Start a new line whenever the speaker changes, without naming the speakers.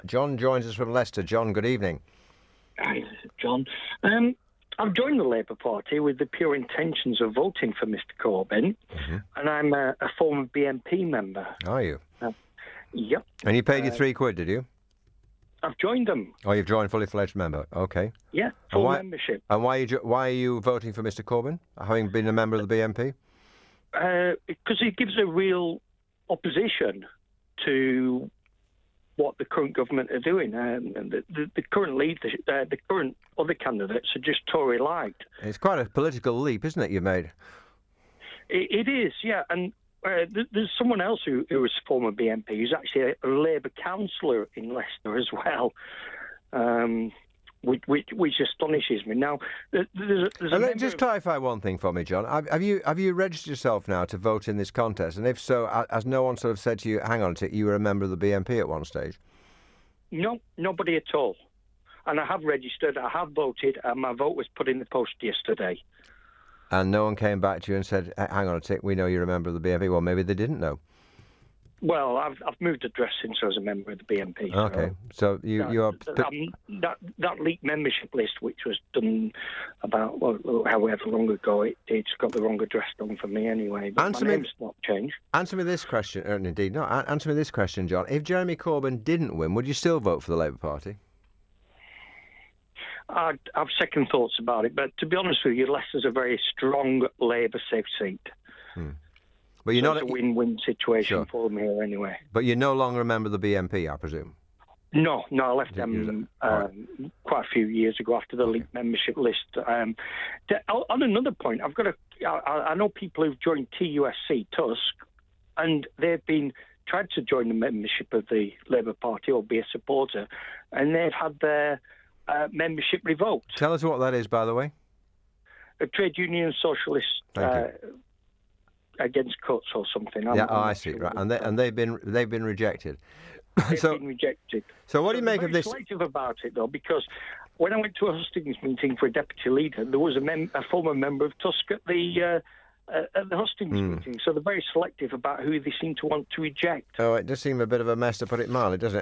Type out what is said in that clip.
John joins us from Leicester. John, good evening.
Hi, John. I've joined the Labour Party with the pure intentions of voting for Mr Corbyn, and I'm a former BNP member.
Are you?
Yep.
And you paid your £3, did you?
I've joined them.
Oh, you've joined fully fledged member. Okay.
Yeah, full membership.
And why are you voting for Mr Corbyn, having been a member of the BNP?
Because he gives a real opposition to what the current government are doing. The current leadership, the current other candidates are just Tory-liked.
It's quite a political leap, isn't it, you've made?
It is, yeah. And there's someone else who was former BNP who's actually a Labour councillor in Leicester as well, which astonishes me. Now,
just clarify one thing for me, John. Have you registered yourself now to vote in this contest? And if so, has no one sort of said to you, hang on a tick, you were a member of the BNP at one stage?
No, nobody at all. And I have registered, I have voted, and my vote was put in the post yesterday.
And no one came back to you and said, hang on a tick, we know you're a member of the BNP. Well, maybe they didn't know.
Well, I've moved address since I was a member of the BNP.
Okay, so you are...
That leaked membership list, which was done about, however long ago, it's got the wrong address done for me anyway. But my name's not changed.
Answer me this question, answer me this question, John. If Jeremy Corbyn didn't win, would you still vote for the Labour Party?
I'd have second thoughts about it, but to be honest with you, Leicester's a very strong Labour safe seat.
But you're not
it's a win-win situation for them here anyway.
But you're no longer a member of the BNP, I presume?
No, I left them quite a few years ago after the leaked membership list. On another point, I know people who've joined TUSC, Tusk, and they've been tried to join the membership of the Labour Party or be a supporter, and they've had their membership revoked.
Tell us what that is, by the way.
A trade union socialist against cuts or something.
I see. Right, and they've been rejected.
They've been rejected.
So what do you make of this?
I'm selective about it though, because when I went to a hustings meeting for a deputy leader, there was a former member of Tusk at the hustings meeting. So they're very selective about who they seem to want to reject.
Oh, it does seem a bit of a mess, to put it mildly, doesn't it?